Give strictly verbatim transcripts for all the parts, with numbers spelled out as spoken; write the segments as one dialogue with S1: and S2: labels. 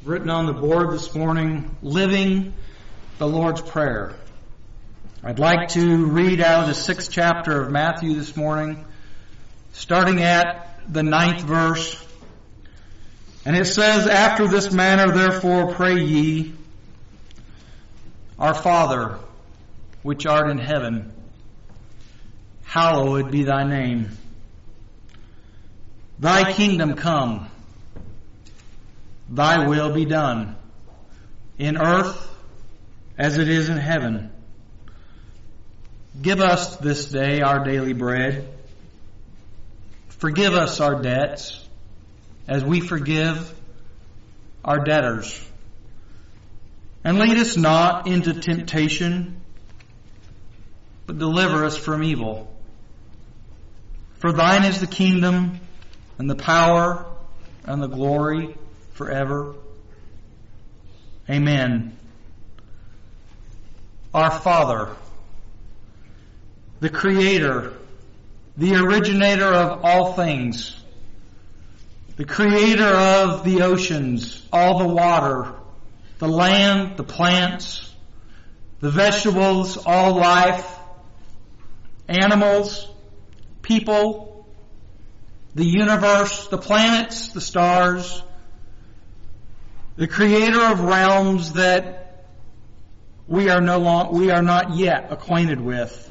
S1: written on the board this morning, Living the Lord's Prayer. I'd like to read out of the sixth chapter of Matthew this morning, starting at the ninth verse. And it says, "After this manner therefore pray ye, Our Father, which art in heaven, hallowed be thy name. Thy kingdom come, thy will be done, in earth as it is in heaven. Give us this day our daily bread. Forgive us our debts, as we forgive our debtors. And lead us not into temptation, but deliver us from evil. For thine is the kingdom, and the power, and the glory, forever. Amen." Our Father, the Creator, the originator of all things, the Creator of the oceans, all the water, the land, the plants, the vegetables, all life, animals, people, the universe, the planets, the stars, the Creator of realms that we are no long, we are not yet acquainted with.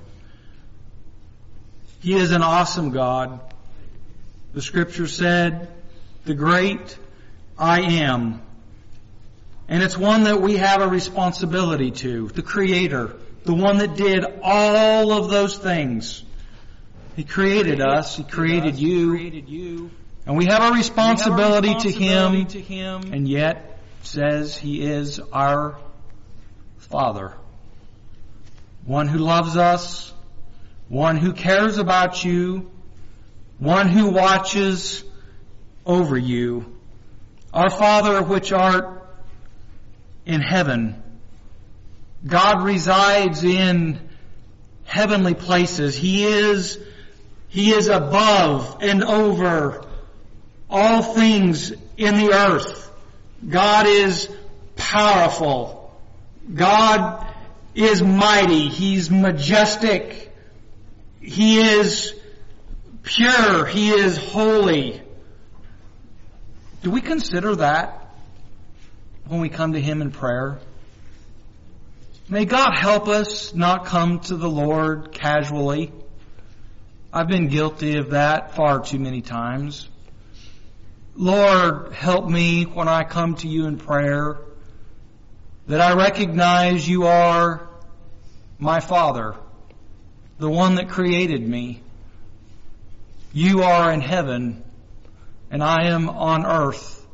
S1: He is an awesome God. The Scripture said, "The great I am." And it's one that we have a responsibility to. The Creator, the one that did all of those things. He created us. He created you. And we have a responsibility to Him. And yet says He is our Father. One who loves us. One who cares about you. One who watches over you. Our Father which art in heaven. God resides in heavenly places. He is, He is above and over all things in the earth. God is powerful. God is mighty. He's majestic. He is pure. He is holy. Do we consider that when we come to Him in prayer? May God help us not come to the Lord casually. I've been guilty of that far too many times. Lord, help me when I come to you in prayer, that I recognize you are my Father, the one that created me. You are in heaven, and I am on earth.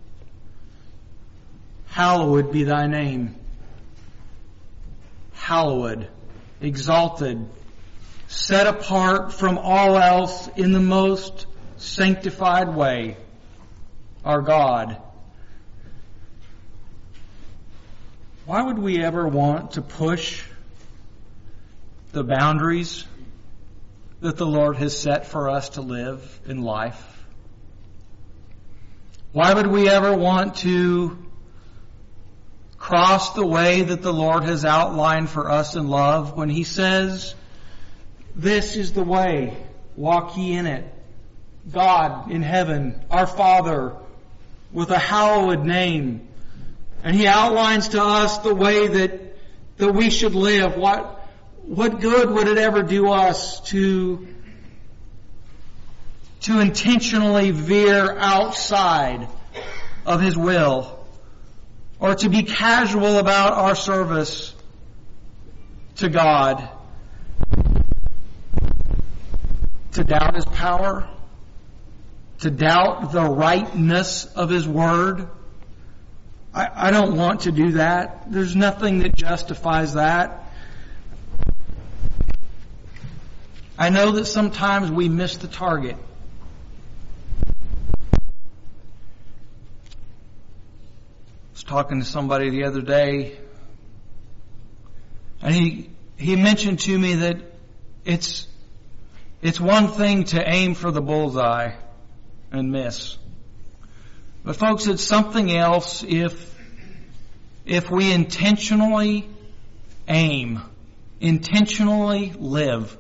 S1: Hallowed be thy name. Hallowed, exalted, set apart from all else in the most sanctified way. Our God. Why would we ever want to push the boundaries that the Lord has set for us to live in life? Why would we ever want to cross the way that the Lord has outlined for us in love when He says, "This is the way, walk ye in it"? God in heaven, our Father, with a hallowed name. And He outlines to us the way that, that we should live. What, what good would it ever do us to, to intentionally veer outside of His will, or to be casual about our service to God, to doubt His power, to doubt the rightness of His Word? I, I don't want to do that. There's nothing that justifies that. I know that sometimes we miss the target. I was talking to somebody the other day, and he he mentioned to me that it's it's one thing to aim for the bullseye and miss. But folks, it's something else if, if we intentionally aim, intentionally live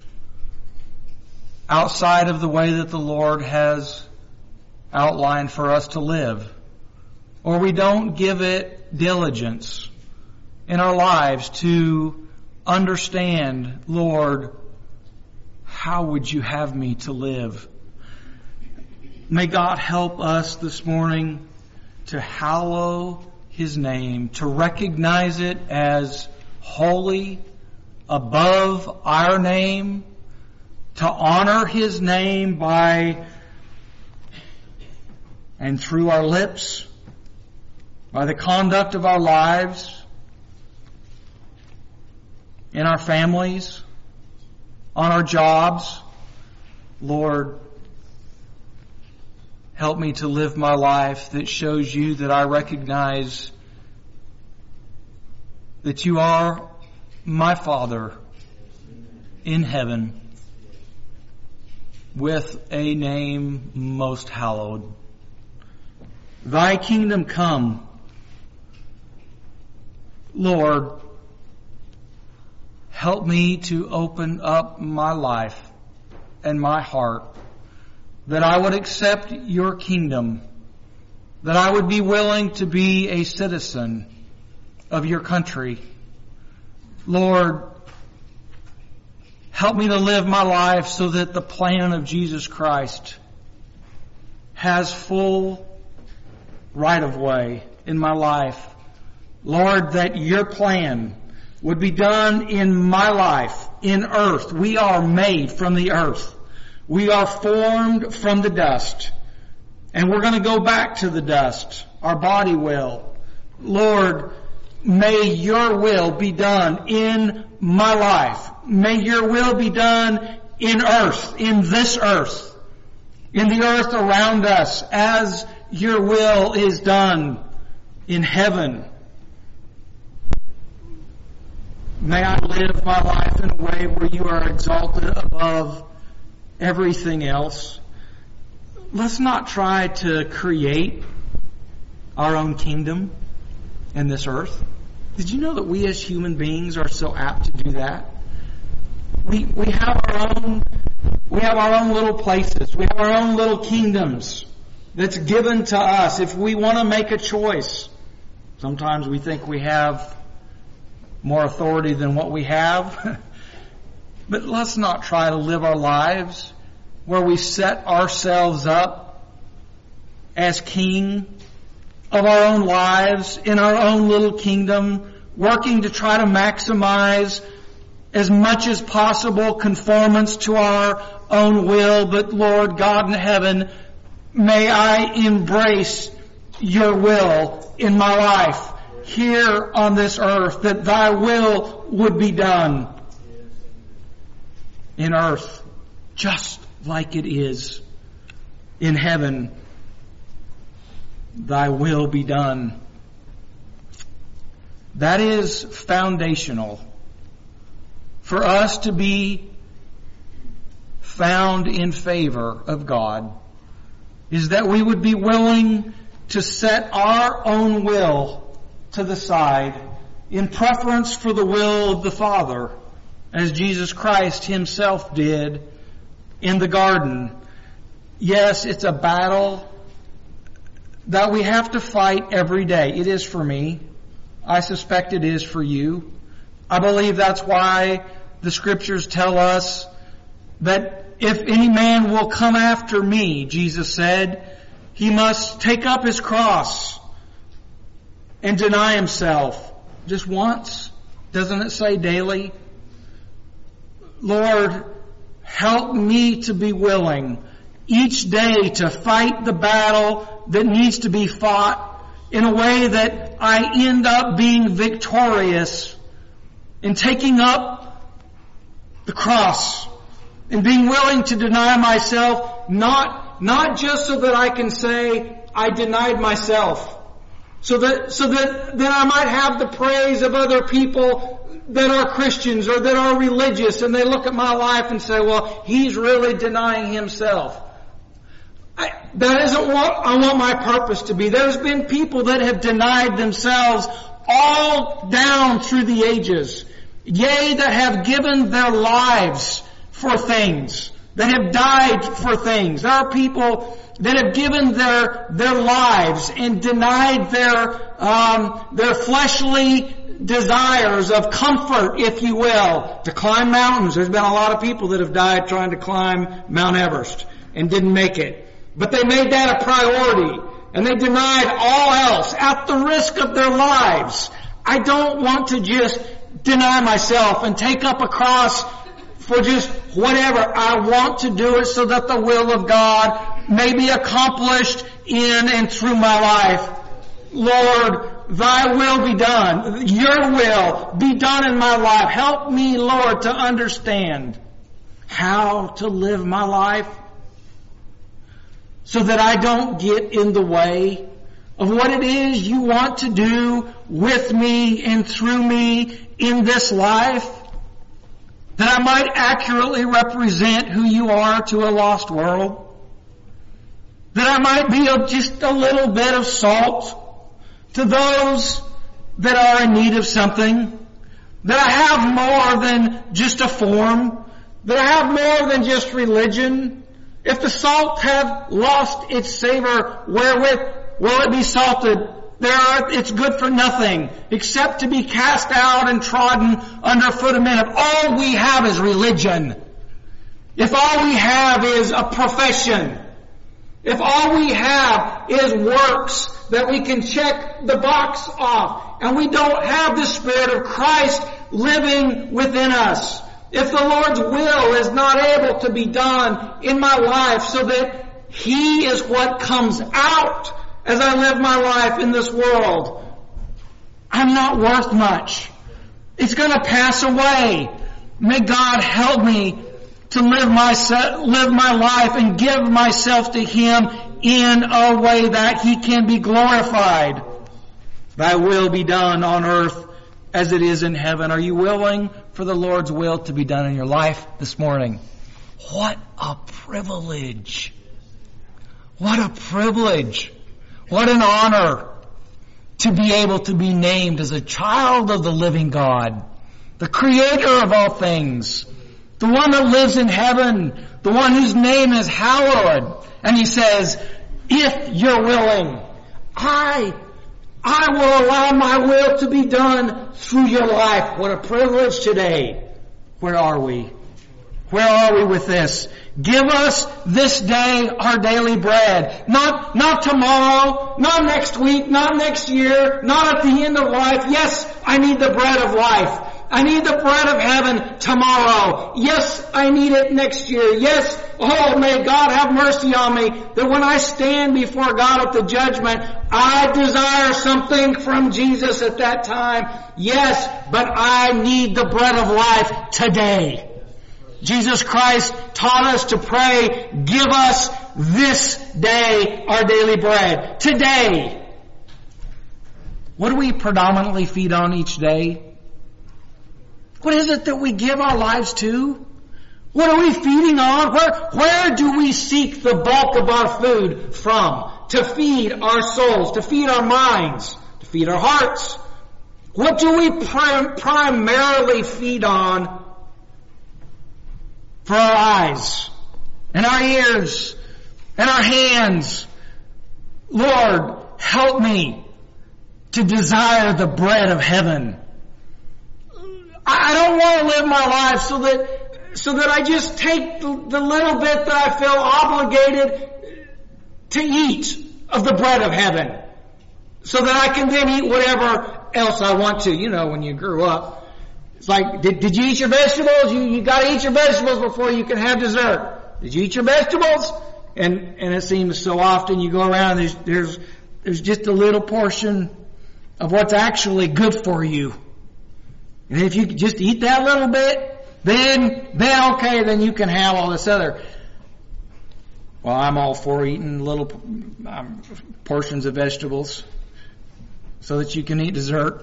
S1: outside of the way that the Lord has outlined for us to live, or we don't give it diligence in our lives to understand, Lord, how would you have me to live? May God help us this morning to hallow His name, to recognize it as holy above our name, to honor His name by and through our lips, by the conduct of our lives, in our families, on our jobs. Lord, help me to live my life that shows you that I recognize that you are my Father in heaven with a name most hallowed. Thy kingdom come. Lord, help me to open up my life and my heart, that I would accept your kingdom, that I would be willing to be a citizen of your country. Lord, help me to live my life so that the plan of Jesus Christ has full right of way in my life. Lord, that your plan would be done in my life, in earth. We are made from the earth. We are formed from the dust. And we're going to go back to the dust. Our body will. Lord, may your will be done in my life. May your will be done in earth, in this earth, in the earth around us, as your will is done in heaven. May I live my life in a way where you are exalted above everything else. Let's not try to create our own kingdom in this earth. Did you know that we as human beings are so apt to do that? We we have our own we have our own little places. We have our own little kingdoms that's given to us if we want to make a choice. Sometimes we think we have more authority than what we have. But let's not try to live our lives where we set ourselves up as king of our own lives, in our own little kingdom, working to try to maximize as much as possible conformance to our own will. But Lord God in heaven, may I embrace your will in my life here on this earth, that thy will would be done in earth just like it is in heaven. Thy will be done. That is foundational for us to be found in favor of God, is that we would be willing to set our own will to the side in preference for the will of the Father, as Jesus Christ himself did in the garden. Yes, it's a battle that we have to fight every day. It is for me. I suspect it is for you. I believe that's why the Scriptures tell us that if any man will come after me, Jesus said, he must take up his cross and deny himself. Just once? Doesn't it say daily? Lord, help me to be willing each day to fight the battle that needs to be fought in a way that I end up being victorious in taking up the cross and being willing to deny myself, not, not just so that I can say I denied myself, so that, so that, that I might have the praise of other people that are Christians or that are religious, and they look at my life and say, well, he's really denying himself. I, that isn't what I want my purpose to be. There's been people that have denied themselves all down through the ages. Yea, that have given their lives for things, that have died for things. There are people that have given their their lives and denied their um, their fleshly desires of comfort, if you will, to climb mountains. There's been a lot of people that have died trying to climb Mount Everest and didn't make it. But they made that a priority, and they denied all else at the risk of their lives. I don't want to just deny myself and take up a cross for just whatever. I want to do it so that the will of God may be accomplished in and through my life. Lord, thy will be done. Your will be done in my life. Help me, Lord, to understand how to live my life so that I don't get in the way of what it is you want to do with me and through me in this life, that I might accurately represent who you are to a lost world, that I might be of just a little bit of salt to those that are in need of something, that I have more than just a form, that I have more than just religion. If the salt have lost its savor, wherewith will it be salted? There are, it's good for nothing except to be cast out and trodden underfoot of men. If all we have is religion, if all we have is a profession, if all we have is works that we can check the box off, and we don't have the Spirit of Christ living within us, if the Lord's will is not able to be done in my life so that He is what comes out as I live my life in this world, I'm not worth much. It's going to pass away. May God help me to live my, live my life and give myself to Him in a way that He can be glorified. Thy will be done on earth as it is in heaven. Are you willing for the Lord's will to be done in your life this morning? What a privilege. What a privilege. What an honor to be able to be named as a child of the living God, the Creator of all things, the one that lives in heaven, the one whose name is hallowed. And He says, if you're willing, I I will allow my will to be done through your life. What a privilege today. Where are we? Where are we with this? Give us this day our daily bread. Not, not tomorrow, not next week, not next year, not at the end of life. Yes, I need the bread of life. I need the bread of heaven tomorrow. Yes, I need it next year. Yes, oh, may God have mercy on me that when I stand before God at the judgment, I desire something from Jesus at that time. Yes, but I need the bread of life today. Jesus Christ taught us to pray, give us this day our daily bread. Today. What do we predominantly feed on each day? What is it that we give our lives to? What are we feeding on? Where, where do we seek the bulk of our food from? To feed our souls, to feed our minds, to feed our hearts. What do we prim- primarily feed on for our eyes and our ears and our hands? Lord, help me to desire the bread of heaven. I don't want to live my life so that so that I just take the, the little bit that I feel obligated to eat of the bread of heaven, so that I can then eat whatever else I want to. You know, when you grew up, it's like, did, did you eat your vegetables? You you got to eat your vegetables before you can have dessert. Did you eat your vegetables? And and it seems so often you go around, there's there's there's just a little portion of what's actually good for you. And if you just eat that little bit, then, then okay, then you can have all this other. Well, I'm all for eating little um, portions of vegetables so that you can eat dessert.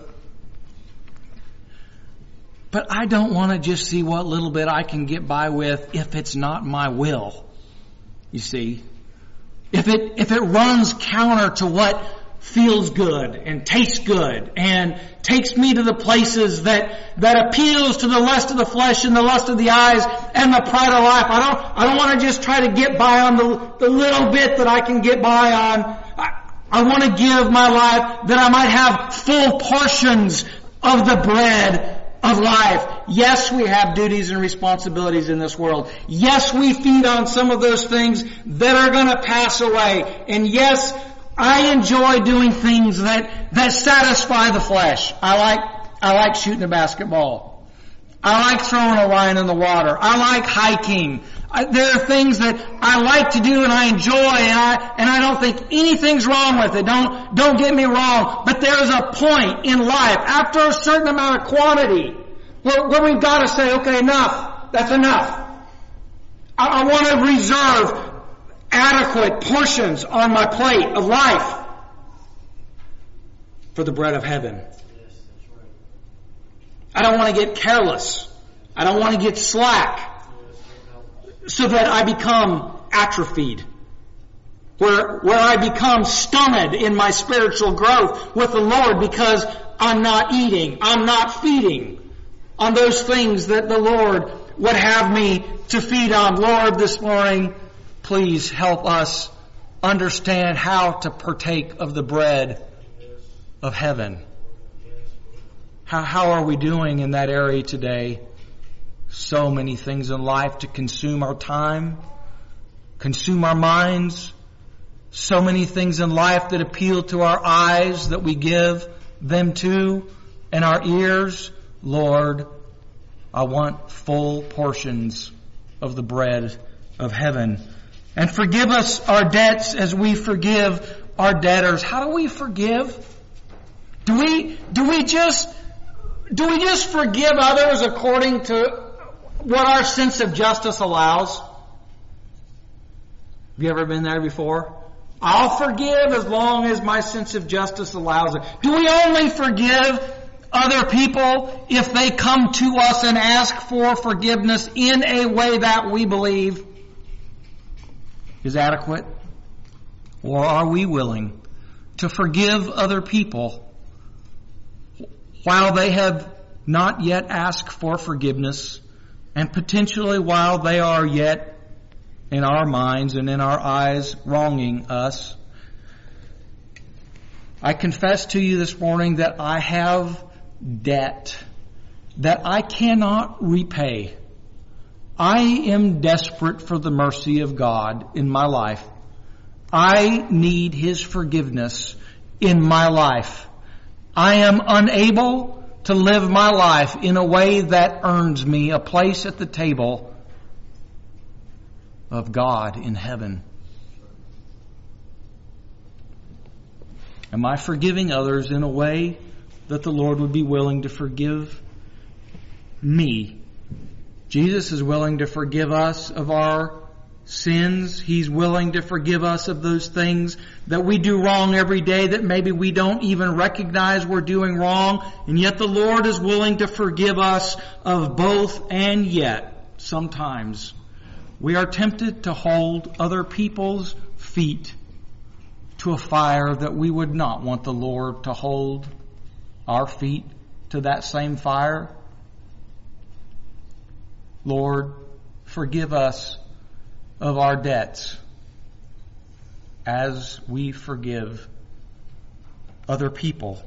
S1: But I don't want to just see what little bit I can get by with if it's not my will. You see, if it, if it runs counter to what feels good and tastes good and takes me to the places that, that appeals to the lust of the flesh and the lust of the eyes and the pride of life. I don't, I don't want to just try to get by on the, the little bit that I can get by on. I, I want to give my life that I might have full portions of the bread of life. Yes, we have duties and responsibilities in this world. Yes, we feed on some of those things that are going to pass away. And yes, I enjoy doing things that, that satisfy the flesh. I like, I like shooting a basketball. I like throwing a line in the water. I like hiking. I, there are things that I like to do and I enjoy, and I, and I don't think anything's wrong with it. Don't, don't get me wrong. But there's a point in life, after a certain amount of quantity, where, where we've got to say, okay, enough. That's enough. I, I want to reserve adequate portions on my plate of life for the bread of heaven. I don't want to get careless. I don't want to get slack so that I become atrophied, where, where I become stunted in my spiritual growth with the Lord because I'm not eating, I'm not feeding on those things that the Lord would have me to feed on. Lord, this morning, please help us understand how to partake of the bread of heaven. How, how are we doing in that area today? So many things in life to consume our time, consume our minds. So many things in life that appeal to our eyes that we give them to, and our ears. Lord, I want full portions of the bread of heaven. And forgive us our debts as we forgive our debtors. How do we forgive? Do we, do we just, do we just forgive others according to what our sense of justice allows? Have you ever been there before? I'll forgive as long as my sense of justice allows it. Do we only forgive other people if they come to us and ask for forgiveness in a way that we believe is adequate? Or are we willing to forgive other people while they have not yet asked for forgiveness, and potentially while they are yet in our minds and in our eyes wronging us? I confess to you this morning that I have debt that I cannot repay. I am desperate for the mercy of God in my life. I need His forgiveness in my life. I am unable to live my life in a way that earns me a place at the table of God in heaven. Am I forgiving others in a way that the Lord would be willing to forgive me? Jesus is willing to forgive us of our sins. He's willing to forgive us of those things that we do wrong every day that maybe we don't even recognize we're doing wrong. And yet the Lord is willing to forgive us of both. And yet, sometimes we are tempted to hold other people's feet to a fire that we would not want the Lord to hold our feet to that same fire. Lord, forgive us of our debts as we forgive other people.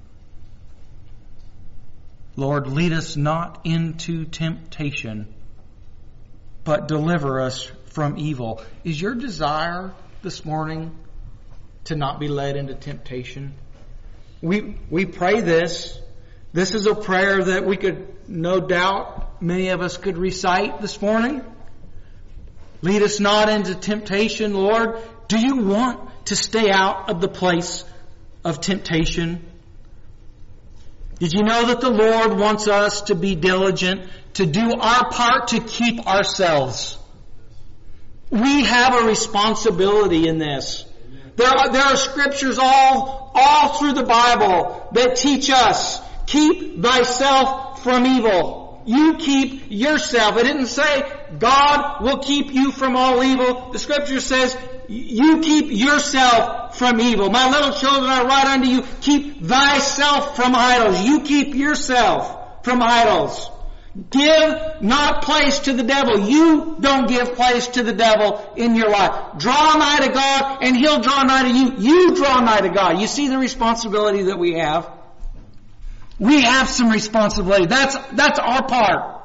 S1: Lord, lead us not into temptation, but deliver us from evil. Is your desire this morning to not be led into temptation? We we pray this. This is a prayer that we could, no doubt, many of us could recite this morning. Lead us not into temptation, Lord. Do you want to stay out of the place of temptation? Did you know that the Lord wants us to be diligent, to do our part to keep ourselves? We have a responsibility in this. There are, there are scriptures all, all through the Bible that teach us, keep thyself from evil. You keep yourself. It didn't say God will keep you from all evil. The Scripture says, you keep yourself from evil. My little children, I write unto you, keep thyself from idols. You keep yourself from idols. Give not place to the devil. You don't give place to the devil in your life. Draw nigh to God and He'll draw nigh to you. You draw nigh to God. You see the responsibility that we have? We have some responsibility. That's, that's our part.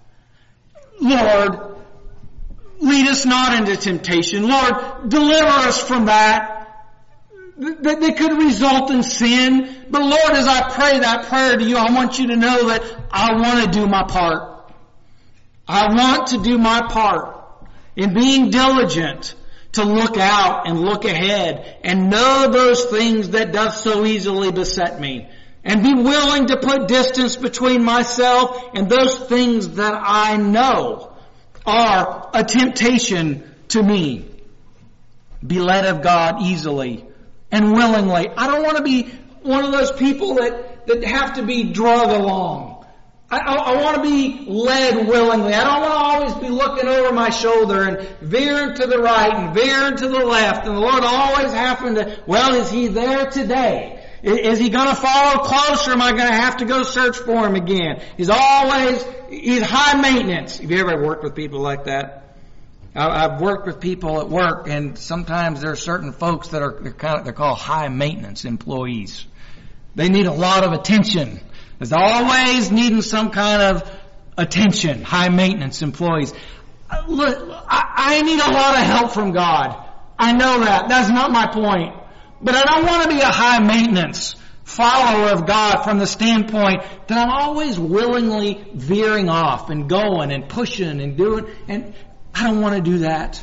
S1: Lord, lead us not into temptation. Lord, deliver us from that. That they could result in sin. But Lord, as I pray that prayer to you, I want you to know that I want to do my part. I want to do my part in being diligent to look out and look ahead and know those things that doth so easily beset me. And be willing to put distance between myself and those things that I know are a temptation to me. Be led of God easily and willingly. I don't want to be one of those people that, that have to be dragged along. I, I, I want to be led willingly. I don't want to always be looking over my shoulder and veering to the right and veering to the left. And the Lord always having to, well, is He there today? Is He going to follow close, or am I going to have to go search for Him again? He's always, He's high maintenance. Have you ever worked with people like that? I've worked with people at work, and sometimes there are certain folks that are they're kind of, they're called high maintenance employees. They need a lot of attention. There's always needing some kind of attention. High maintenance employees. Look, I, I need a lot of help from God. I know that. That's not my point. But I don't want to be a high maintenance follower of God from the standpoint that I'm always willingly veering off and going and pushing and doing, and I don't want to do that.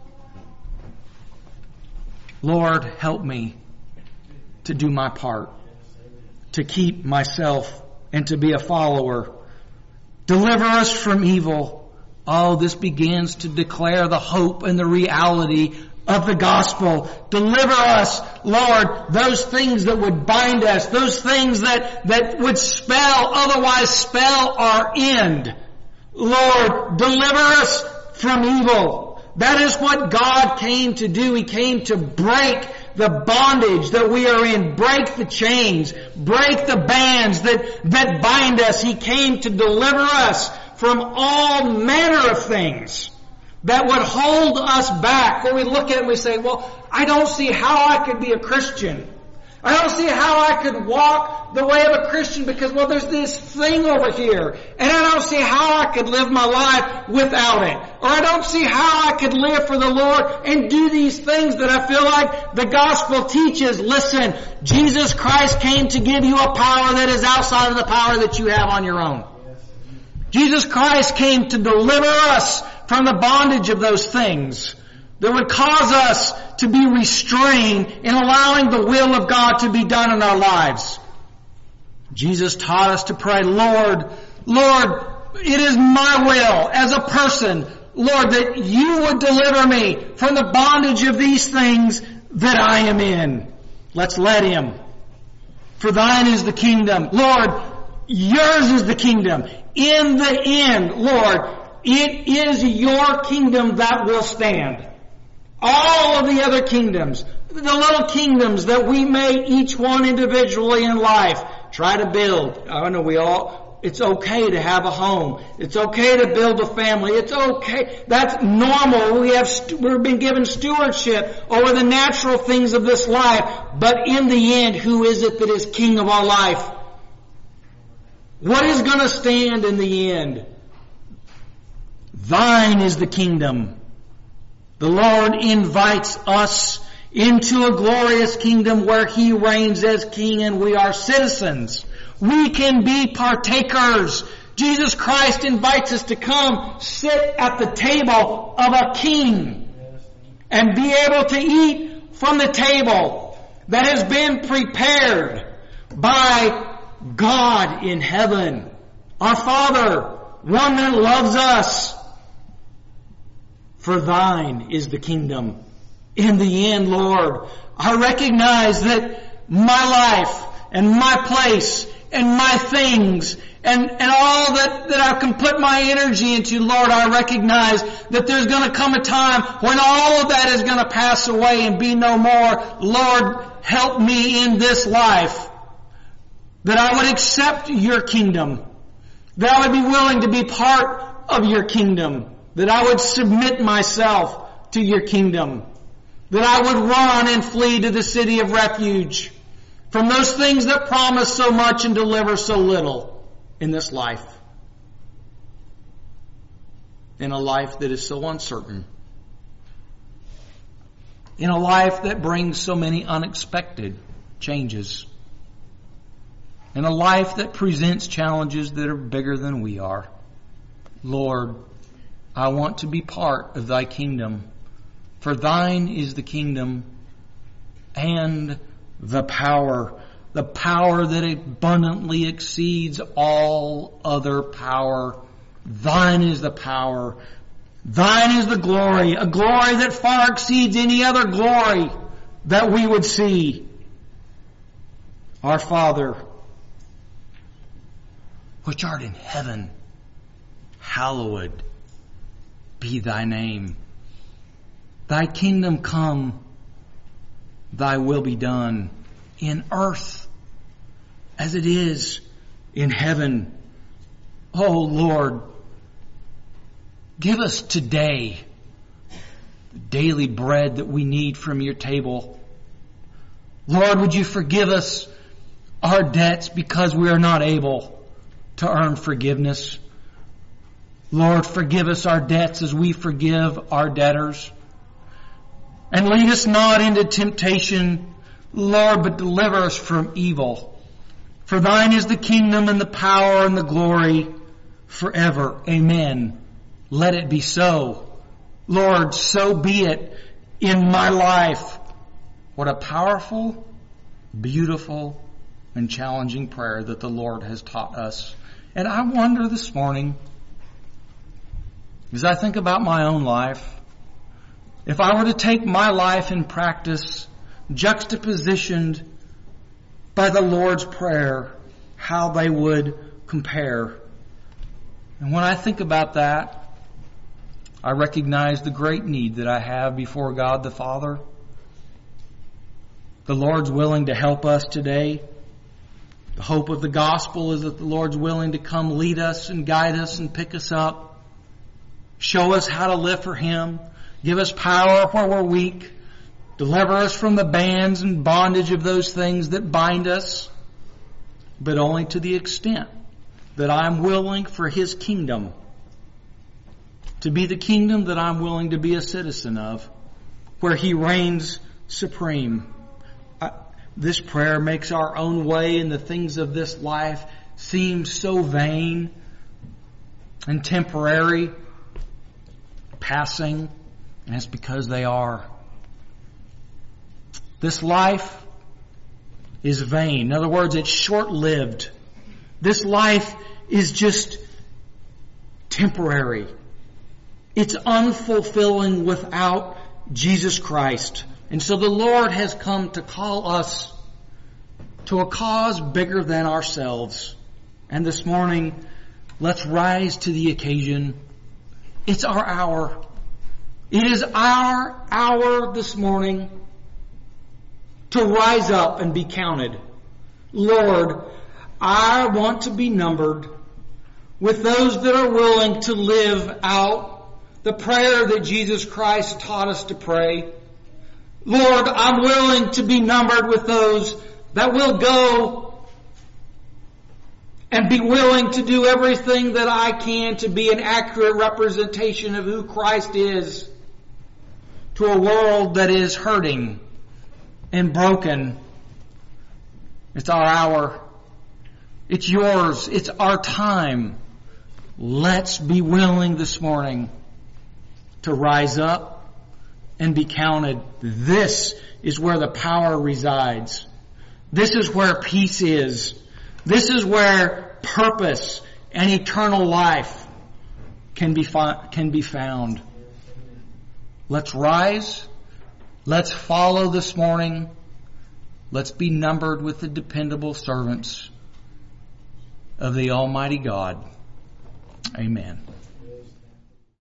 S1: Lord, help me to do my part, to keep myself and to be a follower. Deliver us from evil. Oh, this begins to declare the hope and the reality of the gospel. Deliver us, Lord, those things that would bind us, those things that, that would spell, otherwise spell our end. Lord, deliver us from evil. That is what God came to do. He came to break the bondage that we are in, break the chains, break the bands that, that bind us. He came to deliver us from all manner of things that would hold us back. When we look at it and we say, well, I don't see how I could be a Christian. I don't see how I could walk the way of a Christian because, well, there's this thing over here. And I don't see how I could live my life without it. Or I don't see how I could live for the Lord and do these things that I feel like the gospel teaches. Listen, Jesus Christ came to give you a power that is outside of the power that you have on your own. Jesus Christ came to deliver us from the bondage of those things that would cause us to be restrained in allowing the will of God to be done in our lives. Jesus taught us to pray, Lord, Lord, it is my will as a person, Lord, that you would deliver me from the bondage of these things that I am in. Let's let Him. For thine is the kingdom. Lord, yours is the kingdom. In the end, Lord, it is your kingdom that will stand. All of the other kingdoms, the little kingdoms that we may each one individually in life try to build. I know we all, it's okay to have a home. It's okay to build a family. It's okay. That's normal. We have, we've been given stewardship over the natural things of this life. But in the end, who is it that is king of our life? What is going to stand in the end? Thine is the kingdom. The Lord invites us into a glorious kingdom where He reigns as King and we are citizens. We can be partakers. Jesus Christ invites us to come sit at the table of a king and be able to eat from the table that has been prepared by God in heaven. Our Father, one that loves us. For thine is the kingdom. In the end, Lord, I recognize that my life and my place and my things and, and all that, that I can put my energy into, Lord, I recognize that there's going to come a time when all of that is going to pass away and be no more. Lord, help me in this life that I would accept your kingdom, that I would be willing to be part of your kingdom, that I would submit myself to your kingdom, that I would run and flee to the city of refuge from those things that promise so much and deliver so little in this life, in a life that is so uncertain, in a life that brings so many unexpected changes, in a life that presents challenges that are bigger than we are. Lord, I want to be part of thy kingdom, for thine is the kingdom and the power, the power that abundantly exceeds all other power. Thine is the power. Thine is the glory, a glory that far exceeds any other glory that we would see. Our Father, which art in heaven, hallowed be thy name. Thy kingdom come, thy will be done in earth as it is in heaven. Oh Lord, give us today the daily bread that we need from your table. Lord, would you forgive us our debts because we are not able to earn forgiveness. Lord, forgive us our debts as we forgive our debtors. And lead us not into temptation, Lord, but deliver us from evil. For thine is the kingdom and the power and the glory forever. Amen. Let it be so. Lord, so be it in my life. What a powerful, beautiful, and challenging prayer that the Lord has taught us. And I wonder this morning, as I think about my own life, if I were to take my life in practice, juxtapositioned by the Lord's Prayer, how they would compare. And when I think about that, I recognize the great need that I have before God the Father. The Lord's willing to help us today. The hope of the gospel is that the Lord's willing to come lead us and guide us and pick us up, show us how to live for Him, give us power where we're weak, deliver us from the bands and bondage of those things that bind us, but only to the extent that I'm willing for His kingdom to be the kingdom that I'm willing to be a citizen of, where He reigns supreme. I, this prayer makes our own way in the things of this life seem so vain and temporary, passing, and it's because they are. This life is vain. In other words, it's short-lived. This life is just temporary. It's unfulfilling without Jesus Christ. And so the Lord has come to call us to a cause bigger than ourselves. And this morning, let's rise to the occasion. It's our hour. It is our hour this morning to rise up and be counted. Lord, I want to be numbered with those that are willing to live out the prayer that Jesus Christ taught us to pray. Lord, I'm willing to be numbered with those that will go and be willing to do everything that I can to be an accurate representation of who Christ is to a world that is hurting and broken. It's our hour. It's yours. It's our time. Let's be willing this morning to rise up and be counted. This is where the power resides. This is where peace is. This is where purpose and eternal life can be fi- can be found. Let's rise. Let's follow this morning. Let's be numbered with the dependable servants. of the Almighty God. Amen.